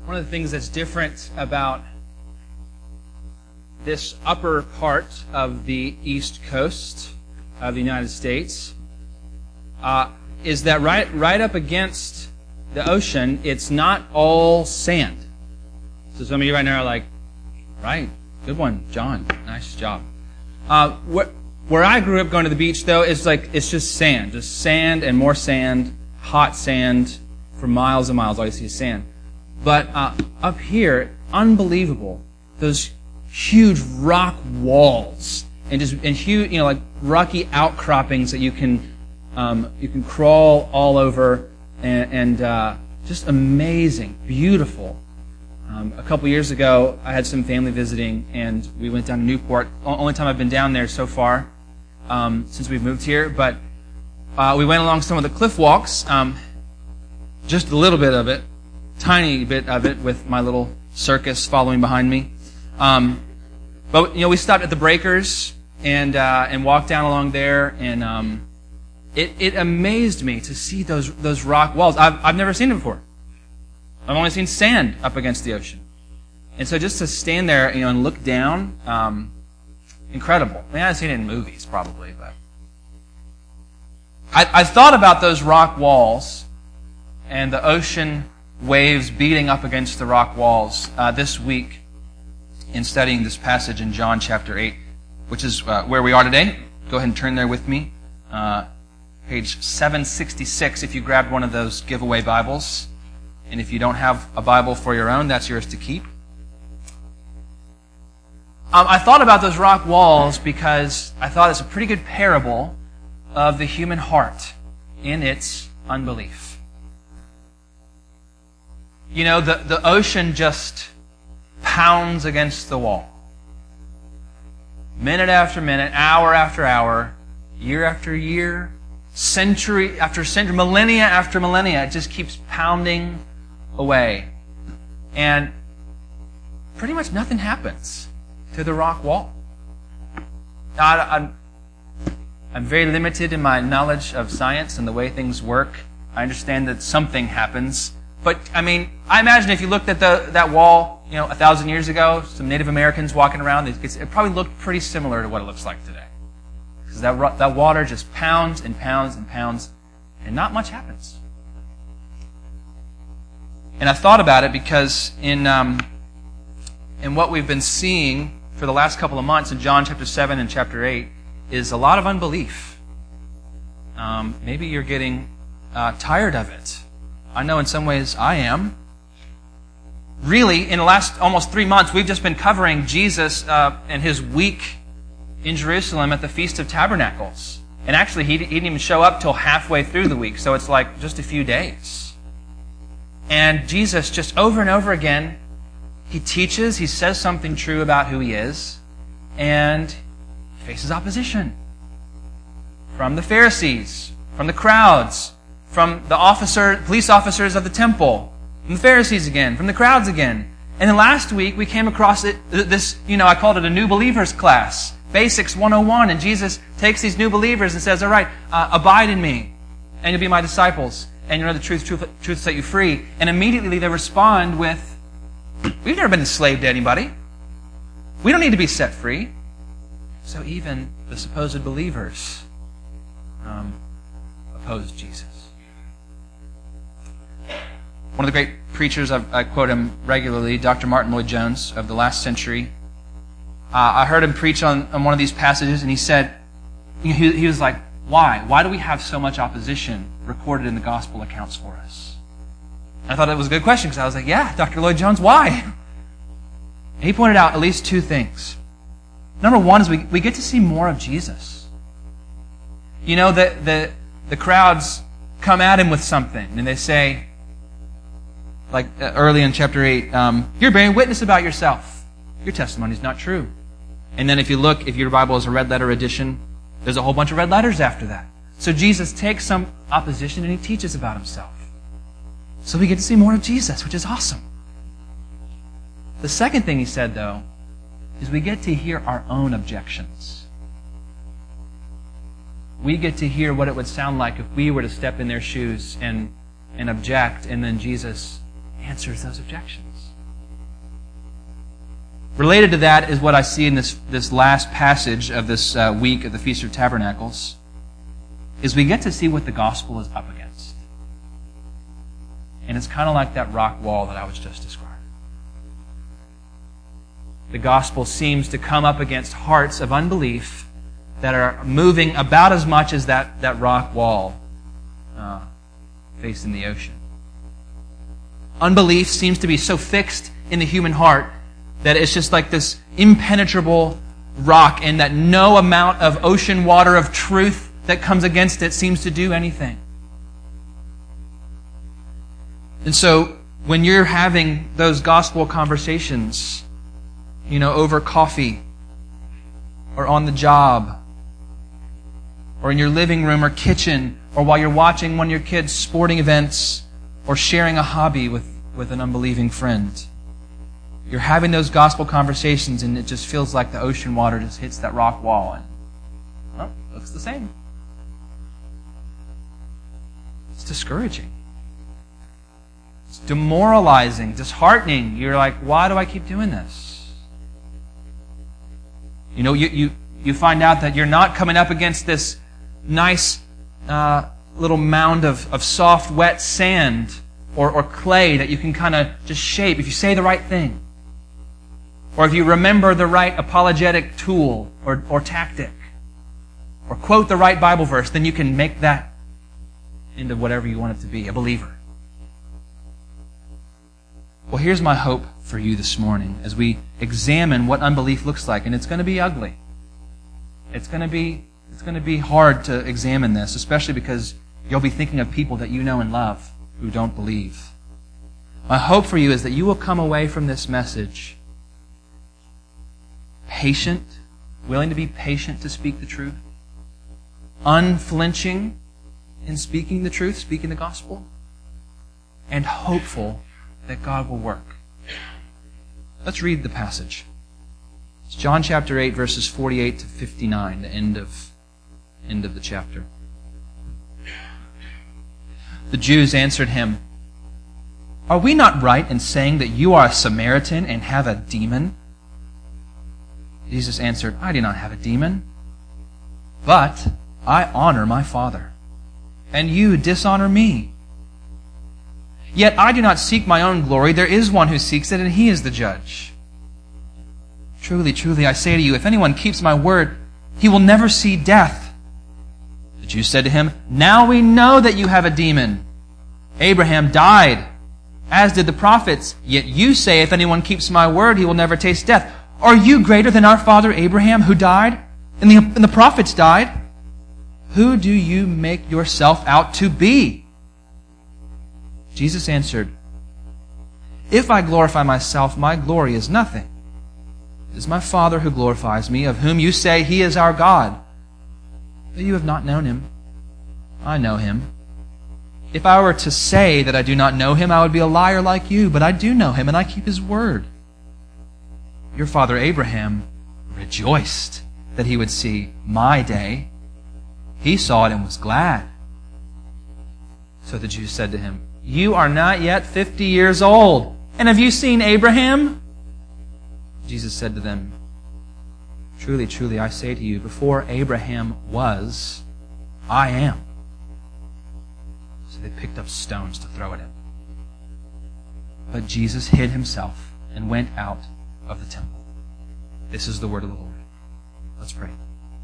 One of the things that's different about this upper part of the east coast of the United States is that right up against the ocean, it's not all sand. So some of you right now are like, right, good one, John, nice job. Where I grew up going to the beach, though, it's just sand and more sand, hot sand for miles and miles. All you see is sand. But up here, unbelievable. Those huge rock walls and huge, like rocky outcroppings that you can crawl all over, and just amazing, beautiful. A couple years ago, I had some family visiting, and we went down to Newport. Only time I've been down there so far since we've moved here, but we went along some of the cliff walks, just a little bit of it, tiny bit of it, with my little circus following behind me. But we stopped at the breakers and walked down along there, and it amazed me to see those rock walls. I've never seen them before. I've only seen sand up against the ocean. And so just to stand there, and look down, incredible. I mean, I've seen it in movies probably, but I thought about those rock walls and the ocean waves beating up against the rock walls this week in studying this passage in John chapter 8, which is where we are today. Go ahead and turn there with me. Page 766 if you grabbed one of those giveaway Bibles. And if you don't have a Bible for your own, that's yours to keep. I thought about those rock walls because I thought it's a pretty good parable of the human heart in its unbelief. The ocean just pounds against the wall. Minute after minute, hour after hour, year after year, century after century, millennia after millennia, it just keeps pounding away. And pretty much nothing happens to the rock wall. I'm very limited in my knowledge of science and the way things work. I understand that something happens. But, I imagine if you looked at that wall, 1,000 years ago, some Native Americans walking around, it probably looked pretty similar to what it looks like today. Because that water just pounds and pounds and pounds, and not much happens. And I thought about it because in what we've been seeing for the last couple of months in John chapter 7 and chapter 8 is a lot of unbelief. Maybe you're getting tired of it. I know in some ways I am. Really, in the last almost 3 months, we've just been covering Jesus and his week in Jerusalem at the Feast of Tabernacles. And actually, he didn't even show up till halfway through the week, so it's like just a few days. And Jesus, just over and over again, he teaches, he says something true about who he is, and faces opposition from the Pharisees, from the crowds, from the police officers of the temple, from the Pharisees again, from the crowds again. And then last week we came across this, I called it a new believers class, Basics 101, and Jesus takes these new believers and says, all right, abide in me, and you'll be my disciples, and you'll know the truth will set you free. And immediately they respond with, we've never been enslaved to anybody. We don't need to be set free. So even the supposed believers oppose Jesus. One of the great preachers, I quote him regularly, Dr. Martin Lloyd-Jones of the last century. I heard him preach on one of these passages, and he said, he was like, why? Why do we have so much opposition recorded in the gospel accounts for us? And I thought that was a good question, because I was like, yeah, Dr. Lloyd-Jones, why? And he pointed out at least two things. Number one is we get to see more of Jesus. The crowds come at him with something, and they say, like early in chapter 8, you're bearing witness about yourself. Your testimony is not true. And then if your Bible is a red letter edition, there's a whole bunch of red letters after that. So Jesus takes some opposition and he teaches about himself. So we get to see more of Jesus, which is awesome. The second thing he said, though, is we get to hear our own objections. We get to hear what it would sound like if we were to step in their shoes and object, and then Jesus answers those objections. Related to that is what I see in this last passage of this week of the Feast of Tabernacles, is we get to see what the gospel is up against. And it's kind of like that rock wall that I was just describing. The gospel seems to come up against hearts of unbelief that are moving about as much as that rock wall facing the ocean. Unbelief seems to be so fixed in the human heart that it's just like this impenetrable rock, and that no amount of ocean water of truth that comes against it seems to do anything. And so when you're having those gospel conversations, over coffee or on the job or in your living room or kitchen, or while you're watching one of your kids' sporting events or sharing a hobby with an unbelieving friend, you're having those gospel conversations and it just feels like the ocean water just hits that rock wall and, looks the same. It's discouraging. It's demoralizing, disheartening. You're like, why do I keep doing this? You find out that you're not coming up against this nice little mound of soft, wet sand or clay that you can kind of just shape if you say the right thing. Or if you remember the right apologetic tool or tactic. Or quote the right Bible verse, then you can make that into whatever you want it to be, a believer. Well, here's my hope for you this morning as we examine what unbelief looks like. And it's going to be ugly. It's going to be hard to examine this, especially because you'll be thinking of people that you know and love who don't believe. My hope for you is that you will come away from this message patient, willing to be patient to speak the truth, unflinching in speaking the truth, speaking the gospel, and hopeful that God will work. Let's read the passage. It's John chapter 8, verses 48 to 59, the end of the chapter. The Jews answered him, "Are we not right in saying that you are a Samaritan and have a demon?" Jesus answered, "I do not have a demon, but I honor my Father, and you dishonor me. Yet I do not seek my own glory. There is one who seeks it, and he is the judge. Truly, truly, I say to you, if anyone keeps my word, he will never see death." The Jews said to him, "Now we know that you have a demon. Abraham died, as did the prophets. Yet you say, if anyone keeps my word, he will never taste death. Are you greater than our father Abraham, who died? And the prophets died? Who do you make yourself out to be?" Jesus answered, "If I glorify myself, my glory is nothing. It is my Father who glorifies me, of whom you say he is our God. But you have not known him. I know him. If I were to say that I do not know him, I would be a liar like you, but I do know him, and I keep his word. Your father Abraham rejoiced that he would see my day. He saw it and was glad." So the Jews said to him, "You are not yet 50 years old, and have you seen Abraham?" Jesus said to them, "Truly, truly, I say to you, before Abraham was, I am." So they picked up stones to throw at him. But Jesus hid himself and went out of the temple. This is the word of the Lord. Let's pray.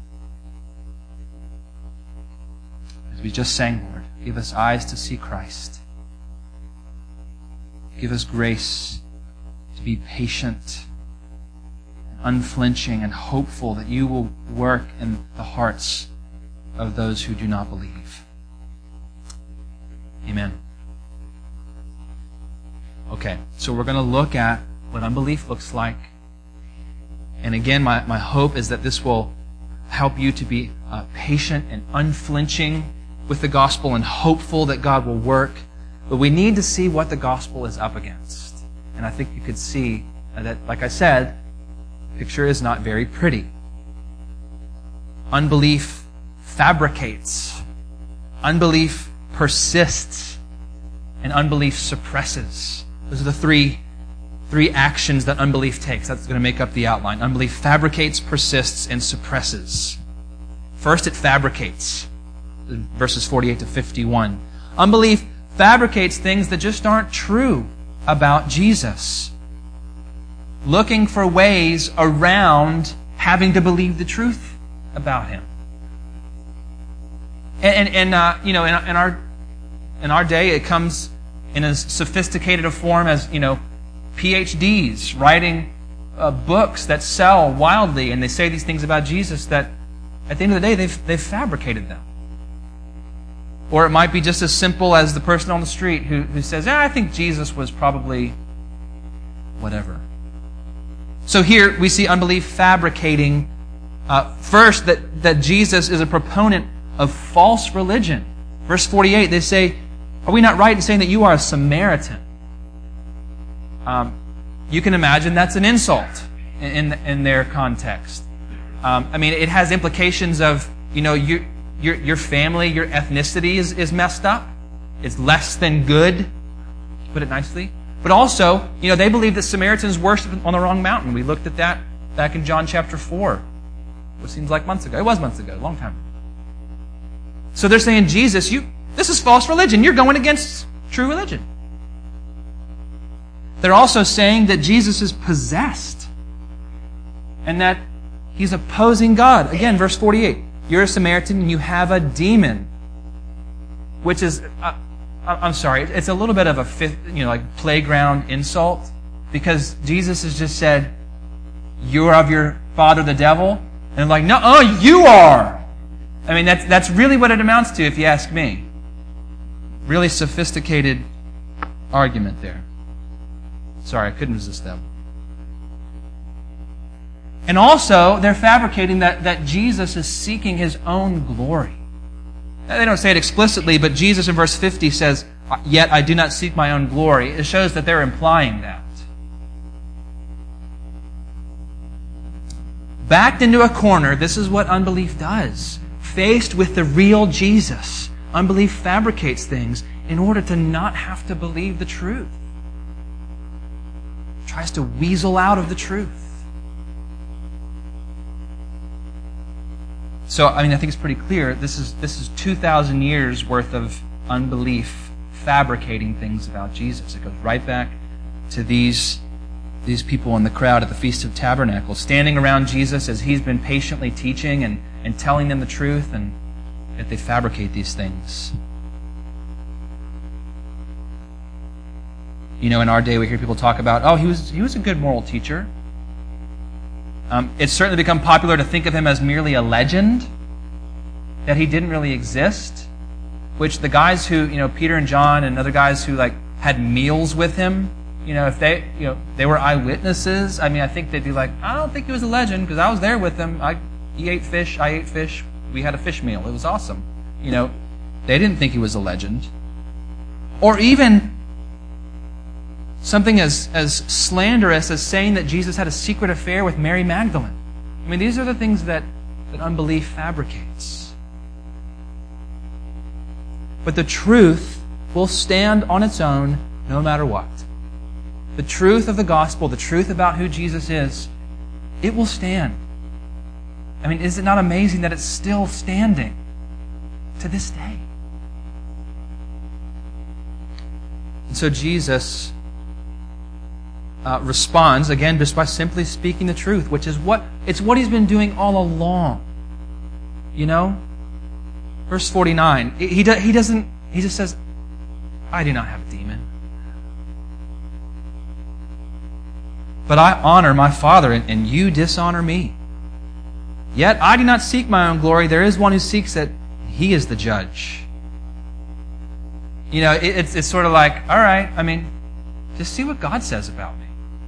As we just sang, Lord, give us eyes to see Christ. Give us grace to be patient, unflinching, and hopeful that you will work in the hearts of those who do not believe. Amen. Okay, so we're going to look at what unbelief looks like. And again, my hope is that this will help you to be patient and unflinching with the gospel and hopeful that God will work. But we need to see what the gospel is up against. And I think you could see that, like I said, the picture is not very pretty. Unbelief fabricates. Unbelief persists. And unbelief suppresses. Those are the three three actions that unbelief takes. That's going to make up the outline. Unbelief fabricates, persists, and suppresses. First, it fabricates. Verses 48 to 51. Unbelief fabricates things that just aren't true about Jesus. Looking for ways around having to believe the truth about Him. And in our day, it comes in as sophisticated a form as, PhDs writing books that sell wildly, and they say these things about Jesus that at the end of the day, they've fabricated them. Or it might be just as simple as the person on the street who says, I think Jesus was probably whatever. So here we see unbelief fabricating, first, that Jesus is a proponent of false religion. Verse 48, they say, are we not right in saying that you are a Samaritan? You can imagine that's an insult in their context. It has implications of, your family, your ethnicity is messed up. It's less than good, to put it nicely. But also, they believe that Samaritans worship on the wrong mountain. We looked at that back in John chapter 4, which seems like months ago. It was months ago, a long time ago. So they're saying, Jesus, this is false religion. You're going against true religion. They're also saying that Jesus is possessed and that He's opposing God. Again, verse 48. You're a Samaritan and you have a demon. Which is, I'm sorry, it's a little bit of a fifth, playground insult. Because Jesus has just said, you're of your father the devil. And they're like, no, you are. That's really what it amounts to, if you ask me. Really sophisticated argument there. Sorry, I couldn't resist that. And also, they're fabricating that Jesus is seeking His own glory. They don't say it explicitly, but Jesus in verse 50 says, yet I do not seek my own glory. It shows that they're implying that. Backed into a corner, this is what unbelief does. Faced with the real Jesus, unbelief fabricates things in order to not have to believe the truth. Tries to weasel out of the truth. So, I think it's pretty clear. This is 2,000 years worth of unbelief fabricating things about Jesus. It goes right back to these people in the crowd at the Feast of Tabernacles, standing around Jesus as He's been patiently teaching and telling them the truth, and yet they fabricate these things. In our day we hear people talk about, he was a good moral teacher. It's certainly become popular to think of him as merely a legend, that he didn't really exist, which the guys who, Peter and John and other guys who had meals with him, if they were eyewitnesses, I think they'd be like, I don't think he was a legend because I was there with him. He ate fish, I ate fish, we had a fish meal. It was awesome. They didn't think he was a legend. Or even something as slanderous as saying that Jesus had a secret affair with Mary Magdalene. These are the things that unbelief fabricates. But the truth will stand on its own no matter what. The truth of the gospel, the truth about who Jesus is, it will stand. Is it not amazing that it's still standing to this day? And so Jesus responds, again, just by simply speaking the truth, which is what He's been doing all along. Verse 49, he just says, I do not have a demon. But I honor my Father, and you dishonor me. Yet I do not seek my own glory. There is one who seeks it. He is the judge. It's sort of like, all right, just see what God says about me.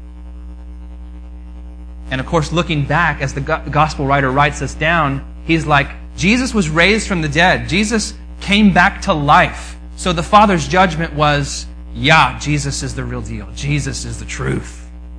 And of course, looking back, as the gospel writer writes this down, he's like, Jesus was raised from the dead. Jesus came back to life. So the Father's judgment was, Jesus is the real deal. Jesus is the truth.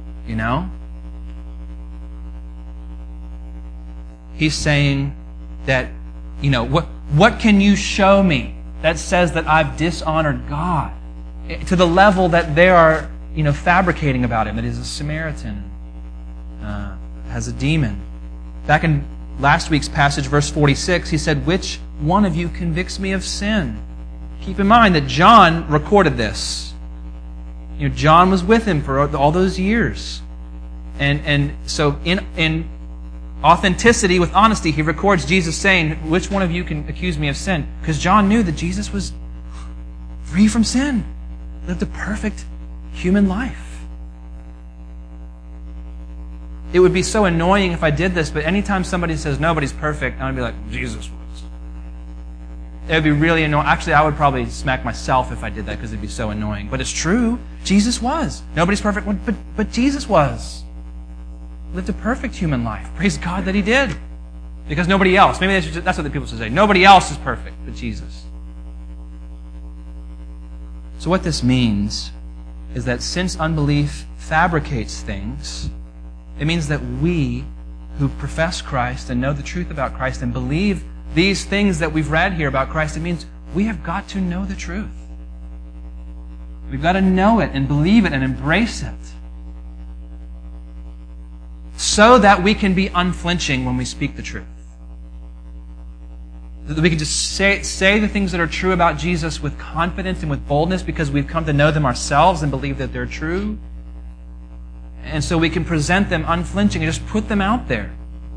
He's saying that, what can you show me that says that I've dishonored God? To the level that they are fabricating about him, that he's a Samaritan, has a demon. Back in last week's passage, verse 46, he said, "Which one of you convicts me of sin?" Keep in mind that John recorded this. John was with him for all those years. And so in authenticity, with honesty, he records Jesus saying, "Which one of you can accuse me of sin?" Because John knew that Jesus was free from sin, lived a perfect human life. It would be so annoying if I did this, but anytime somebody says nobody's perfect, I'd be like, Jesus was. It would be really annoying. Actually, I would probably smack myself if I did that because it'd be so annoying. But it's true. Jesus was. Nobody's perfect, but Jesus was. Lived a perfect human life. Praise God that he did. Because nobody else. Maybe that's what the people should say. Nobody else is perfect but Jesus. So what this means is that since unbelief fabricates things, it means that we who profess Christ and know the truth about Christ and believe these things that we've read here about Christ, it means we have got to know the truth. We've got to know it and believe it and embrace it so that we can be unflinching when we speak the truth. That we can just say the things that are true about Jesus with confidence and with boldness because we've come to know them ourselves and believe that they're true. And so we can present them unflinching and just put them out there.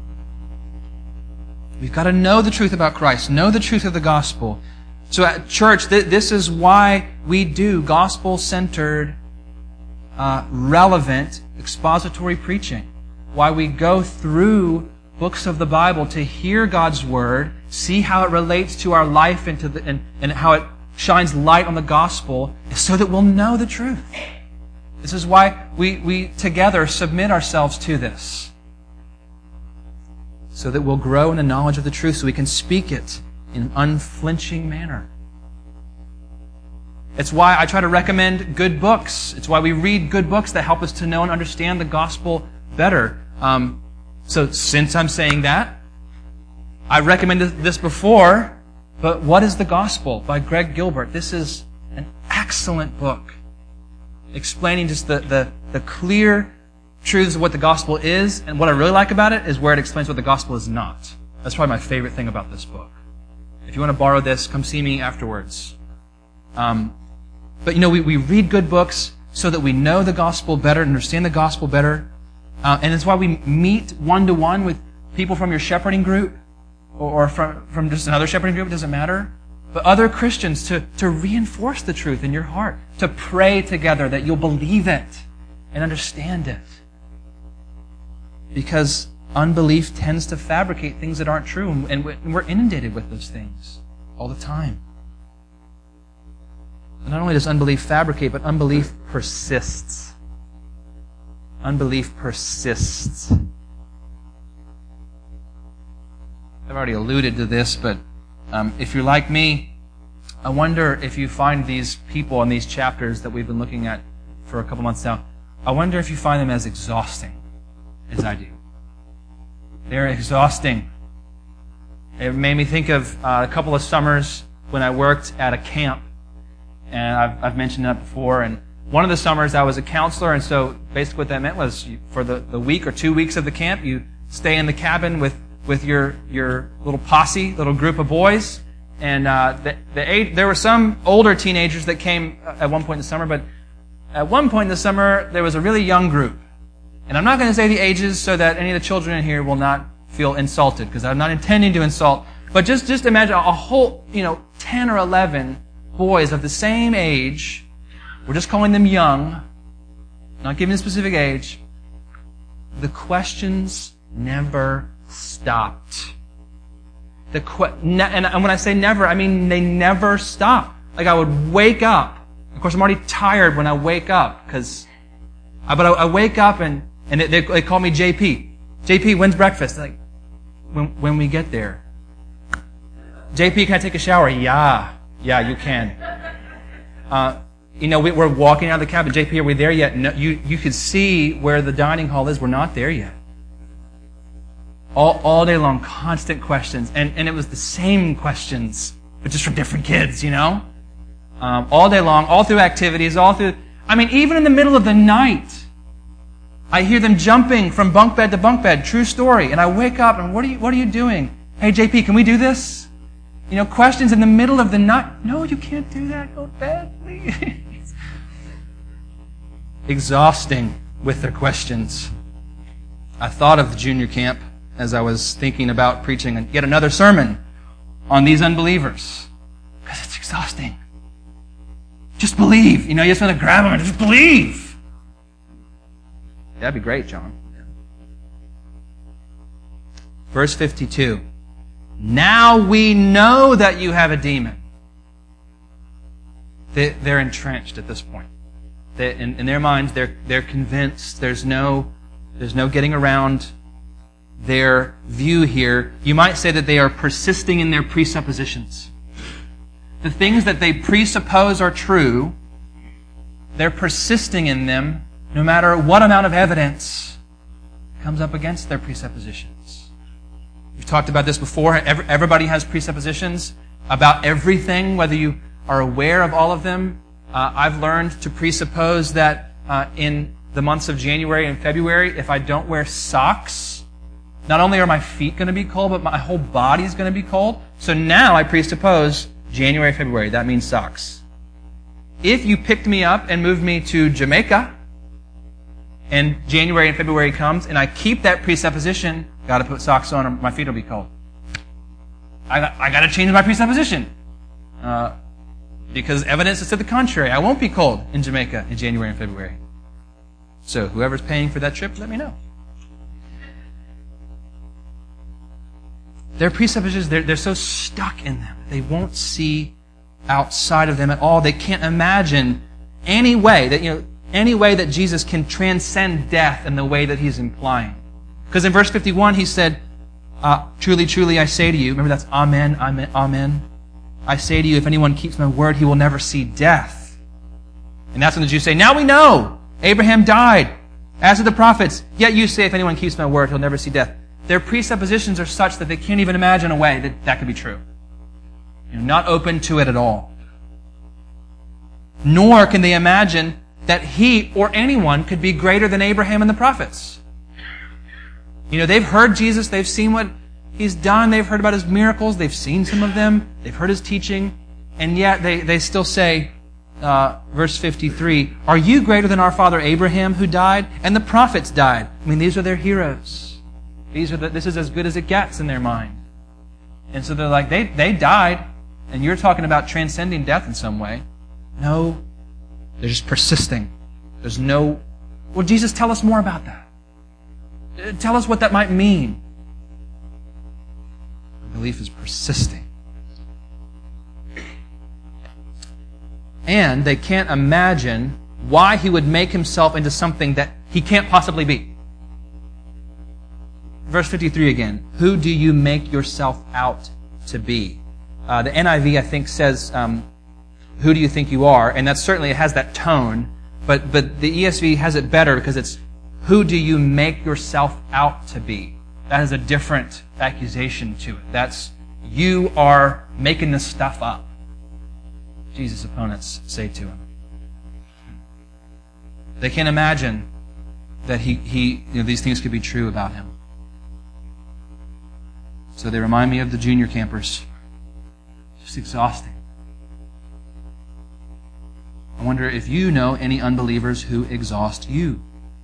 We've got to know the truth about Christ, know the truth of the gospel. So at church, this is why we do gospel-centered, relevant, expository preaching. Why we go through books of the Bible to hear God's Word, see how it relates to our life and how it shines light on the gospel, so that we'll know the truth. This is why we together submit ourselves to this. So that we'll grow in the knowledge of the truth so we can speak it in an unflinching manner. It's why I try to recommend good books. It's why we read good books that help us to know and understand the gospel better. So since I'm saying that, I recommended this before, but What is the Gospel by Greg Gilbert. This is an excellent book explaining just the clear truths of what the gospel is, and what I really like about it is where it explains what the gospel is not. That's probably my favorite thing about this book. If you want to borrow this, come see me afterwards. But we read good books so that we know the gospel better, understand the gospel better. And it's why we meet one-to-one with people from your shepherding group or from just another shepherding group, it doesn't matter. But other Christians to reinforce the truth in your heart, to pray together that you'll believe it and understand it. Because unbelief tends to fabricate things that aren't true, and we're inundated with those things all the time. And not only does unbelief fabricate, but unbelief persists. Unbelief persists. I've already alluded to this, but if you're like me, I wonder if you find these people in these chapters that we've been looking at for a couple months now, I wonder if you find them as exhausting as I do. They're exhausting. It made me think of a couple of summers when I worked at a camp, and I've mentioned that before. And one of the summers I was a counselor, and so basically what that meant was for the week or 2 weeks of the camp, you stay in the cabin with your little posse, little group of boys. And there were some older teenagers that came at one point in the summer, but at one point in the summer, there was a really young group. And I'm not going to say the ages so that any of the children in here will not feel insulted, because I'm not intending to insult. But just imagine a whole, 10 or 11 boys of the same age. We're just calling them young, not giving a specific age. The questions never stopped. And when I say never, I mean they never stop. Like I would wake up. Of course, I'm already tired when I wake up, but I wake up and they call me JP. JP, when's breakfast? Like, when we get there. JP, can I take a shower? Yeah, you can. We're walking out of the cabin. JP, are we there yet? No, you could see where the dining hall is. We're not there yet. All day long, constant questions. And it was the same questions, but just from different kids, All day long, all through activities, all through... I mean, even in the middle of the night, I hear them jumping from bunk bed to bunk bed. True story. And I wake up and what are you doing? Hey, JP, can we do this? You know, questions in the middle of the night. No, you can't do that. Go to bed, please. Exhausting with their questions. I thought of the junior camp as I was thinking about preaching yet another sermon on these unbelievers. Because it's exhausting. Just believe. You know, you just want to grab them and just believe. That'd be great, John. Verse 52. Now we know that you have a demon. They're entrenched at this point. In their minds, they're convinced. There's no getting around their view here. You might say that they are persisting in their presuppositions. The things that they presuppose are true, they're persisting in them no matter what amount of evidence comes up against their presuppositions. We've talked about this before. Everybody has presuppositions about everything, whether you are aware of all of them. I've learned to presuppose that in the months of January and February, if I don't wear socks, not only are my feet going to be cold, but my whole body is going to be cold. So now I presuppose January, February, that means socks. If you picked me up and moved me to Jamaica, and January and February comes, and I keep that presupposition, got to put socks on or my feet will be cold. I got to change my presupposition. Because evidence is to the contrary. I won't be cold in Jamaica in January and February. So whoever's paying for that trip, let me know. Their presuppositions, they're so stuck in them. They won't see outside of them at all. They can't imagine any way that Jesus can transcend death in the way that he's implying. Because in verse 51, he said, truly, truly, I say to you, remember that's amen, amen, amen. I say to you, if anyone keeps my word, he will never see death. And that's when the Jews say, now we know. Abraham died, as did the prophets. Yet you say, if anyone keeps my word, he'll never see death. Their presuppositions are such that they can't even imagine a way that could be true. Not open to it at all. Nor can they imagine that he or anyone could be greater than Abraham and the prophets. They've heard Jesus, they've seen what he's done, they've heard about his miracles, they've seen some of them, they've heard his teaching, and yet they still say, verse 53, are you greater than our father Abraham who died? And the prophets died. These are their heroes. This is as good as it gets in their mind. And so they're like, they died, and you're talking about transcending death in some way. No, they're just persisting. There's no... Well, Jesus, tell us more about that. Tell us what that might mean. Belief is persisting. And they can't imagine why he would make himself into something that he can't possibly be. Verse 53 again. Who do you make yourself out to be? The NIV, I think, says, who do you think you are? And that certainly it has that tone. But the ESV has it better because it's, who do you make yourself out to be? That has a different accusation to it. That's, you are making this stuff up. Jesus' opponents say to him. They can't imagine that these things could be true about him. So they remind me of the junior campers. Just exhausting. I wonder if you know any unbelievers who exhaust you.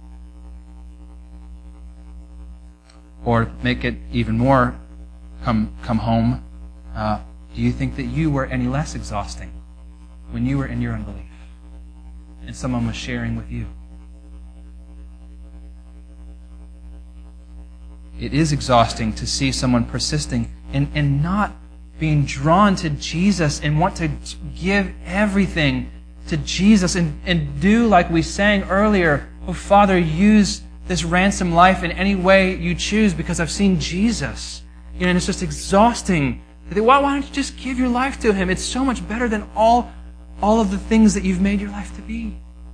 Or make it even more come home. Do you think that you were any less exhausting when you were in your unbelief and someone was sharing with you? It is exhausting to see someone persisting and not being drawn to Jesus and want to give everything to Jesus and do like we sang earlier, oh Father, use this ransom life in any way you choose because I've seen Jesus. And it's just exhausting. Why don't you just give your life to Him? It's so much better than all of the things that you've made your life to be.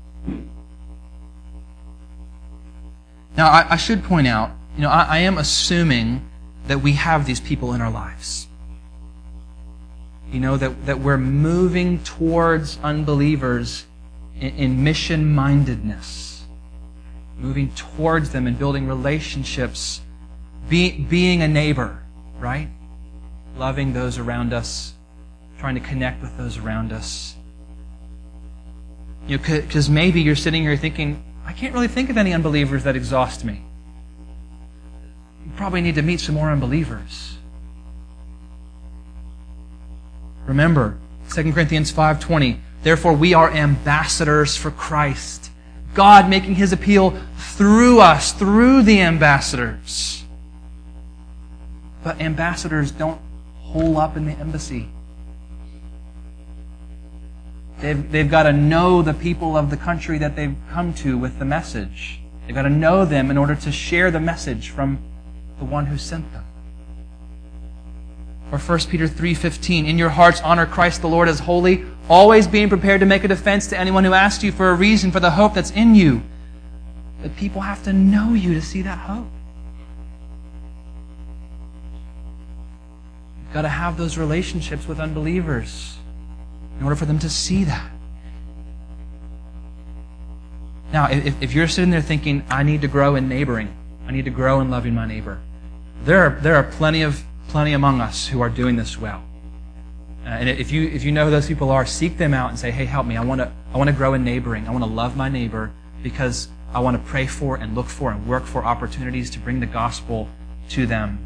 Now, I should point out, I am assuming that we have these people in our lives. That we're moving towards unbelievers in mission-mindedness, moving towards them and building relationships, being a neighbor, right? Loving those around us, trying to connect with those around us. Because maybe you're sitting here thinking, I can't really think of any unbelievers that exhaust me. You probably need to meet some more unbelievers. Remember, 2 Corinthians 5:20, therefore we are ambassadors for Christ. God making His appeal through us, through the ambassadors. But ambassadors don't hole up in the embassy. They've got to know the people of the country that they've come to with the message. They've got to know them in order to share the message from the one who sent them. Or 1 Peter 3:15, in your hearts honor Christ the Lord as holy, always being prepared to make a defense to anyone who asks you for a reason for the hope that's in you. But people have to know you to see that hope. You've got to have those relationships with unbelievers in order for them to see that. Now, if you're sitting there thinking, I need to grow in neighboring, I need to grow in loving my neighbor, there are plenty among us who are doing this well. And if you know who those people are, seek them out and say, hey, help me. I want to grow in neighboring. I want to love my neighbor because I want to pray for and look for and work for opportunities to bring the gospel to them.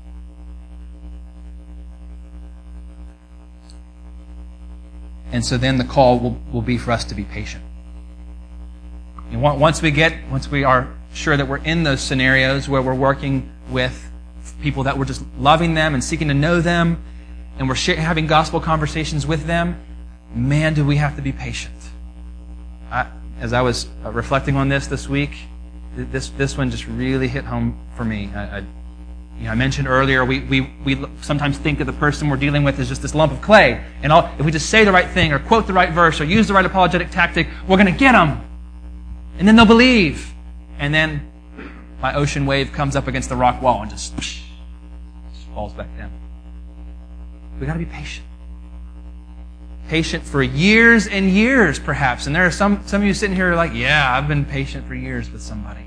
And so then the call will be for us to be patient. And once we are sure that we're in those scenarios where we're working with people that we're just loving them and seeking to know them, and we're having gospel conversations with them, man, do we have to be patient. As I was reflecting on this week, this one just really hit home for me. I mentioned earlier, we sometimes think that the person we're dealing with is just this lump of clay. And if we just say the right thing or quote the right verse or use the right apologetic tactic, we're going to get them. And then they'll believe. And then my ocean wave comes up against the rock wall and just falls back down. We've got to be patient. Patient for years and years, perhaps. And there are some of you sitting here who are like, yeah, I've been patient for years with somebody.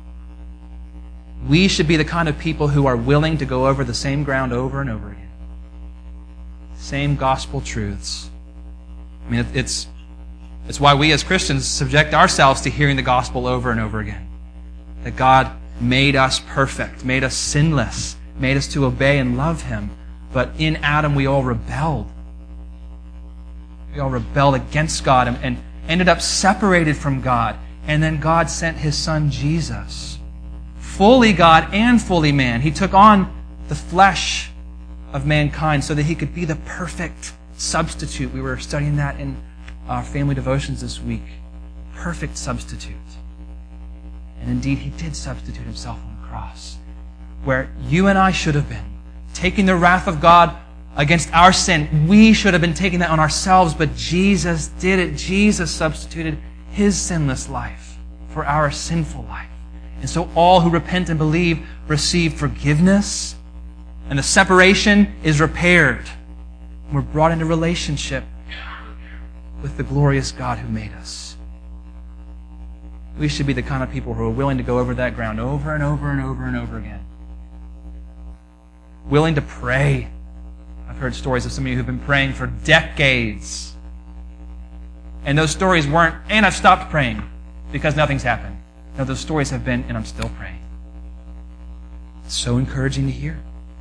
We should be the kind of people who are willing to go over the same ground over and over again. Same gospel truths. I mean, it's why we as Christians subject ourselves to hearing the gospel over and over again. That God made us perfect, made us sinless, made us to obey and love Him. But in Adam, we all rebelled. We all rebelled against God and ended up separated from God. And then God sent His Son, Jesus. Fully God and fully man. He took on the flesh of mankind so that He could be the perfect substitute. We were studying that in our family devotions this week. Perfect substitute. And indeed, He did substitute Himself on the cross, where you and I should have been, taking the wrath of God against our sin. We should have been taking that on ourselves, but Jesus did it. Jesus substituted His sinless life for our sinful life. And so all who repent and believe receive forgiveness, and the separation is repaired. We're brought into relationship with the glorious God who made us. We should be the kind of people who are willing to go over that ground over and over and over and over again. Willing to pray. I've heard stories of some of you who've been praying for decades. And those stories weren't, and I've stopped praying because nothing's happened. No, those stories have been, and I'm still praying. It's so encouraging to hear.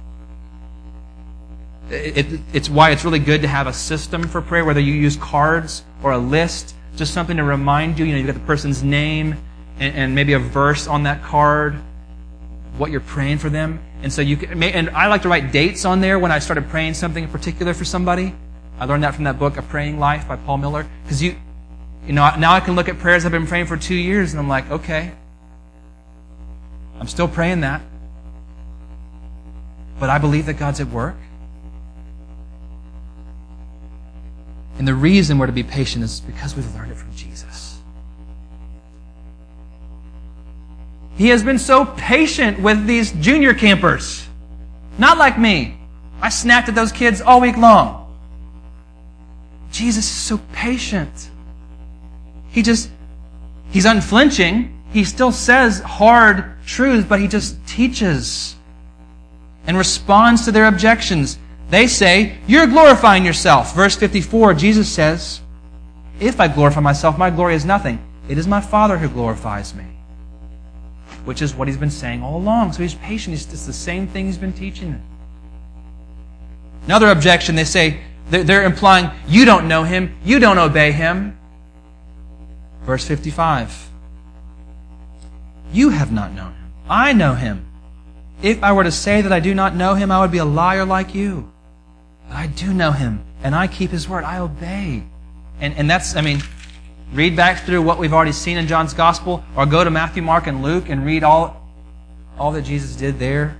It's why it's really good to have a system for prayer, whether you use cards or a list, just something to remind you. You've got the person's name and maybe a verse on that card, what you're praying for them. And so and I like to write dates on there when I started praying something in particular for somebody. I learned that from that book, A Praying Life by Paul Miller. Because now I can look at prayers I've been praying for 2 years and I'm like, okay, I'm still praying that. But I believe that God's at work. And the reason we're to be patient is because we've learned it from Jesus. He has been so patient with these junior campers. Not like me. I snapped at those kids all week long. Jesus is so patient. He's unflinching. He still says hard truths, but he just teaches and responds to their objections. They say, you're glorifying yourself. Verse 54, Jesus says, if I glorify myself, my glory is nothing. It is my Father who glorifies me. Which is what he's been saying all along. So he's patient. It's the same thing he's been teaching them. Another objection, they say, they're implying, you don't know him, you don't obey him. Verse 55. You have not known him. I know him. If I were to say that I do not know him, I would be a liar like you. But I do know him, and I keep his word. I obey. And that's, read back through what we've already seen in John's Gospel, or go to Matthew, Mark, and Luke and read all that Jesus did there.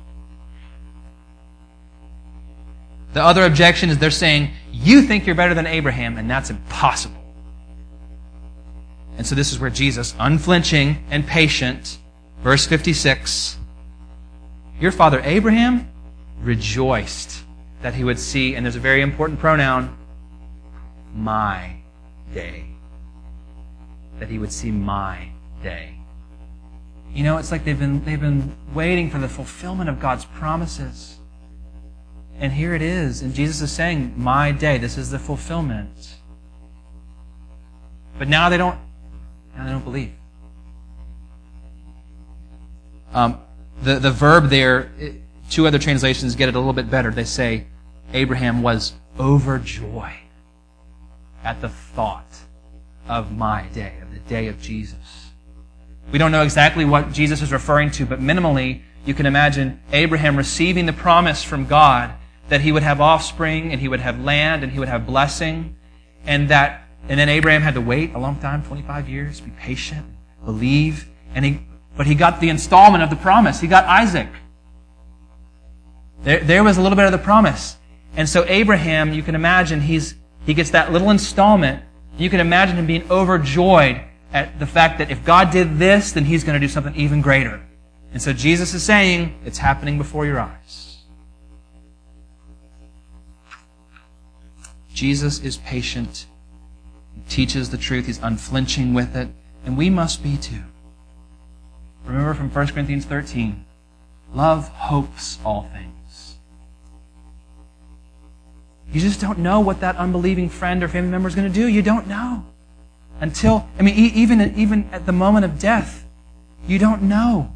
The other objection is they're saying, you think you're better than Abraham, and that's impossible. And so this is where Jesus, unflinching and patient, verse 56, your father Abraham rejoiced that he would see, and there's a very important pronoun, my day. That he would see my day. It's like they've been waiting for the fulfillment of God's promises. And here it is. And Jesus is saying, my day, this is the fulfillment. But now they don't believe. The verb there, two other translations get it a little bit better. They say, Abraham was overjoyed at the thought of my day, of the day of Jesus. We don't know exactly what Jesus is referring to, but minimally, you can imagine Abraham receiving the promise from God that he would have offspring, and he would have land, and he would have blessing, and then Abraham had to wait a long time, 25 years, be patient, believe, but he got the installment of the promise. He got Isaac. There was a little bit of the promise. And so Abraham, you can imagine, he gets that little installment. You can imagine him being overjoyed at the fact that if God did this, then he's going to do something even greater. And so Jesus is saying, it's happening before your eyes. Jesus is patient. He teaches the truth. He's unflinching with it. And we must be too. Remember from 1 Corinthians 13, love hopes all things. You just don't know what that unbelieving friend or family member is going to do. You don't know. Until, even at the moment of death, you don't know.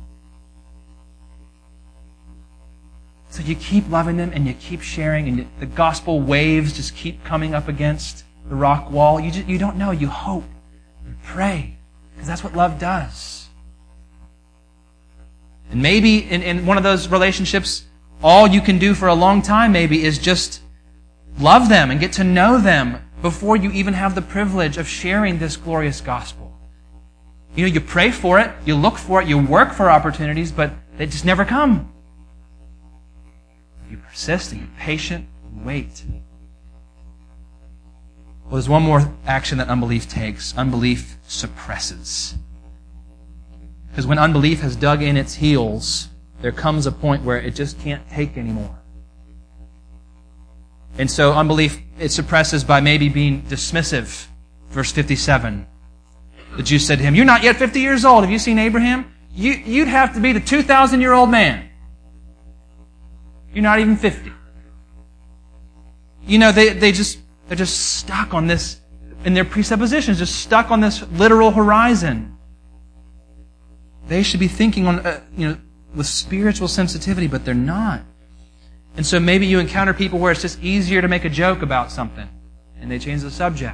So you keep loving them and you keep sharing, and the gospel waves just keep coming up against the rock wall. You don't know. You hope. You pray. Because that's what love does. And maybe in one of those relationships, all you can do for a long time maybe is just love them and get to know them before you even have the privilege of sharing this glorious gospel. You pray for it, you look for it, you work for opportunities, but they just never come. You persist and you're patient and wait. Well, there's one more action that unbelief takes. Unbelief suppresses. Because when unbelief has dug in its heels, there comes a point where it just can't take anymore. And so unbelief, it suppresses by maybe being dismissive. Verse 57. The Jews said to him, you're not yet 50 years old. Have you seen Abraham? You'd have to be the 2,000-year-old man. You're not even 50. They're just stuck on this, in their presuppositions, just stuck on this literal horizon. They should be thinking on, with spiritual sensitivity, but they're not. And so maybe you encounter people where it's just easier to make a joke about something, and they change the subject.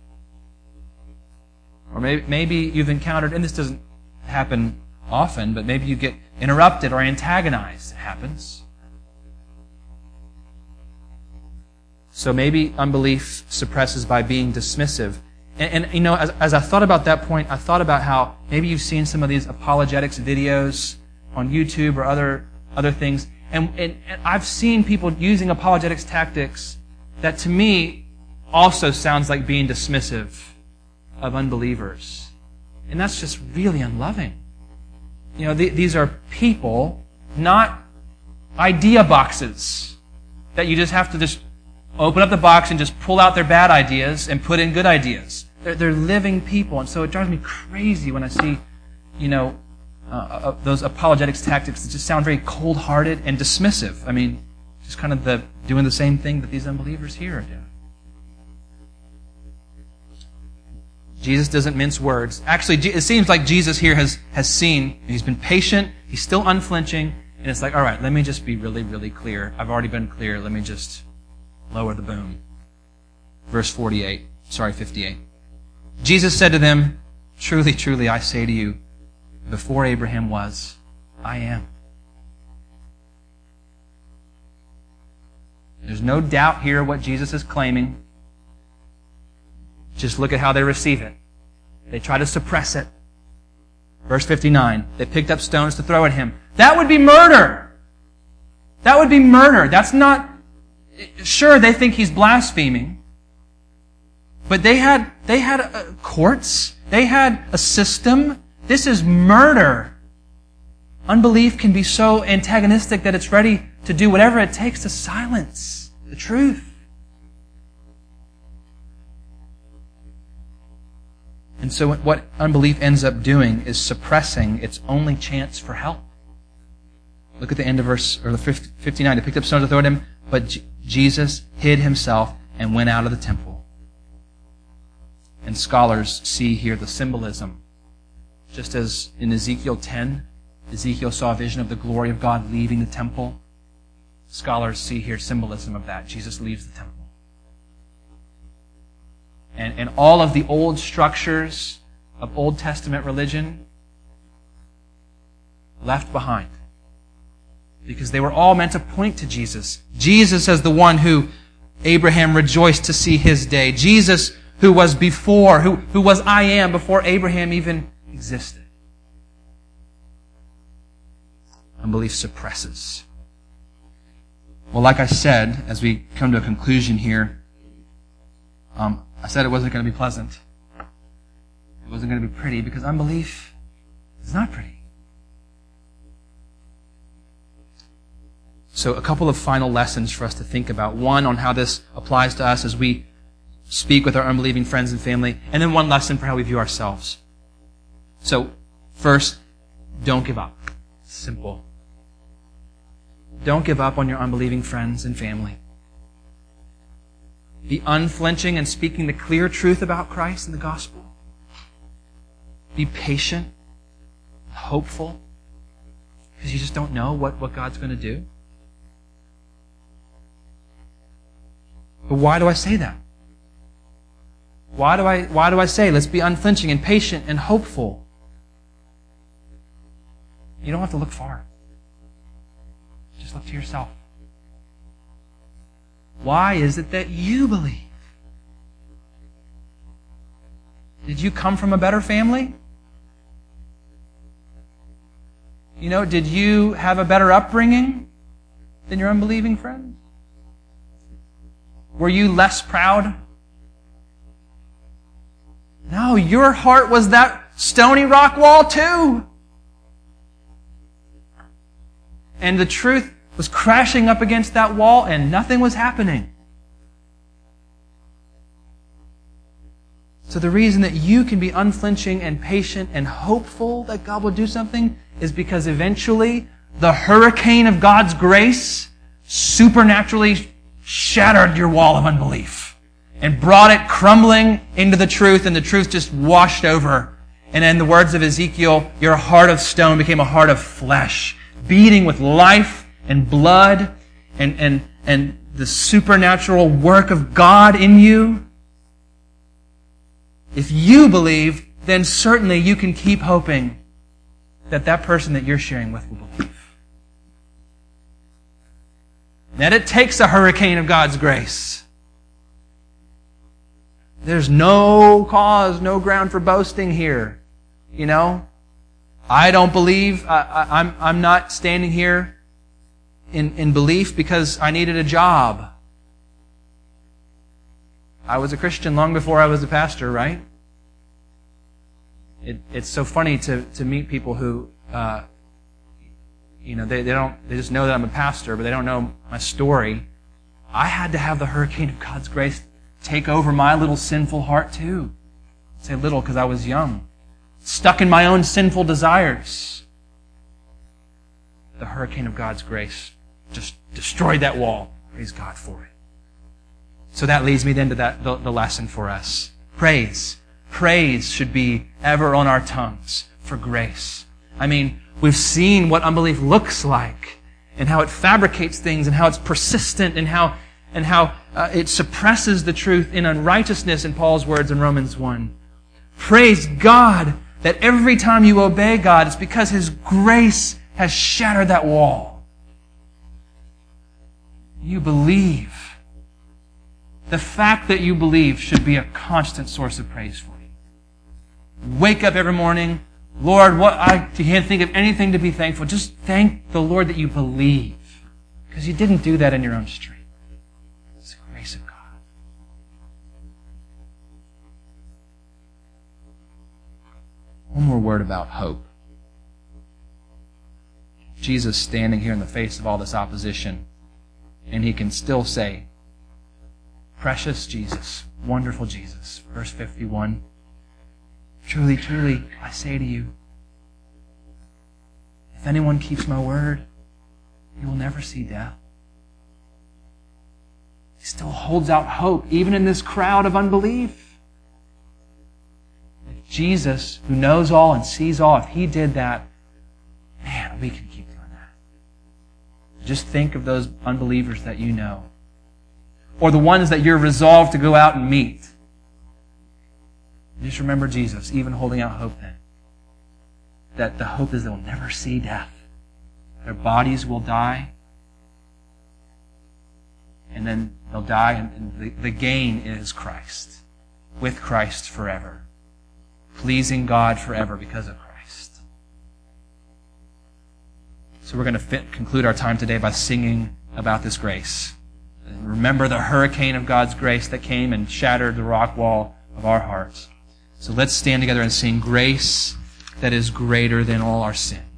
Or maybe you've encountered, and this doesn't happen often, but maybe you get interrupted or antagonized. It happens. So maybe unbelief suppresses by being dismissive. And as I thought about that point, I thought about how maybe you've seen some of these apologetics videos on YouTube or other things. And I've seen people using apologetics tactics that to me also sounds like being dismissive of unbelievers. And that's just really unloving. These are people, not idea boxes that you just have to just open up the box and just pull out their bad ideas and put in good ideas. They're living people. And so it drives me crazy when I see, those apologetics tactics that just sound very cold-hearted and dismissive. I mean, just kind of doing the same thing that these unbelievers here are doing. Jesus doesn't mince words. Actually, it seems like Jesus here has seen, he's been patient, he's still unflinching, and it's like, all right, let me just be really, really clear. I've already been clear. Let me just lower the boom. Verse 58. Jesus said to them, "Truly, truly, I say to you, before Abraham was, I am." There's no doubt here what Jesus is claiming. Just look at how they receive it. They try to suppress it. Verse 59, they picked up stones to throw at him. That would be murder. That would be murder. That's not... Sure, they think he's blaspheming. But they had courts. They had a system. This is murder. Unbelief can be so antagonistic that it's ready to do whatever it takes to silence the truth. And so what unbelief ends up doing is suppressing its only chance for help. Look at the end of verse 59. They picked up stones to throw at him, but Jesus hid himself and went out of the temple. And scholars see here the symbolism. Just as in Ezekiel 10, Ezekiel saw a vision of the glory of God leaving the temple. Scholars see here symbolism of that. Jesus leaves the temple. And all of the old structures of Old Testament religion left behind. Because they were all meant to point to Jesus. Jesus as the one who Abraham rejoiced to see his day. Jesus who was before, who was I am before Abraham even existed. Unbelief suppresses. Well, like I said, as we come to a conclusion here, I said it wasn't going to be pleasant. It wasn't going to be pretty because unbelief is not pretty. So a couple of final lessons for us to think about. One, on how this applies to us as we speak with our unbelieving friends and family. And then one lesson for how we view ourselves. So, first, don't give up. Simple. Don't give up on your unbelieving friends and family. Be unflinching in speaking the clear truth about Christ and the gospel. Be patient, hopeful, because you just don't know what God's going to do. But why do I say that? Why do I say let's be unflinching and patient and hopeful? You don't have to look far. Just look to yourself. Why is it that you believe? Did you come from a better family? Did you have a better upbringing than your unbelieving friends? Were you less proud? No, your heart was that stony rock wall too. And the truth was crashing up against that wall and nothing was happening. So the reason that you can be unflinching and patient and hopeful that God will do something is because eventually the hurricane of God's grace supernaturally shattered your wall of unbelief and brought it crumbling into the truth, and the truth just washed over. And in the words of Ezekiel, your heart of stone became a heart of flesh, beating with life and blood and the supernatural work of God in you. If you believe, then certainly you can keep hoping that person that you're sharing with will believe. That it takes a hurricane of God's grace. There's no cause, no ground for boasting here. I don't believe, I'm not standing here in belief because I needed a job. I was a Christian long before I was a pastor, right? It's so funny to meet people who, they just know that I'm a pastor, but they don't know my story. I had to have the hurricane of God's grace take over my little sinful heart too. I say little because I was young, stuck in my own sinful desires. The hurricane of God's grace just destroyed that wall. Praise God for it. So that leads me then to the lesson for us. Praise. Praise should be ever on our tongues for grace. I mean, we've seen what unbelief looks like and how it fabricates things and how it's persistent and how it suppresses the truth in unrighteousness, in Paul's words in Romans 1. Praise God that every time you obey God, it's because His grace has shattered that wall. You believe. The fact that you believe should be a constant source of praise for you. Wake up every morning, Lord, you can't think of anything to be thankful. Just thank the Lord that you believe. Because you didn't do that in your own strength. It's the grace of God. One more word about hope. Jesus standing here in the face of all this opposition, and He can still say, precious Jesus, wonderful Jesus. Verse 51, truly, truly, I say to you, if anyone keeps my word, he will never see death. He still holds out hope, even in this crowd of unbelief. If Jesus, who knows all and sees all, if He did that, man, we can keep doing that. Just think of those unbelievers that you know, or the ones that you're resolved to go out and meet. Just remember Jesus, even holding out hope then. That the hope is they'll never see death. Their bodies will die. And then they'll die, and the gain is Christ. With Christ forever. Pleasing God forever because of Christ. So we're going to conclude our time today by singing about this grace. Remember the hurricane of God's grace that came and shattered the rock wall of our hearts. So let's stand together and sing grace that is greater than all our sin.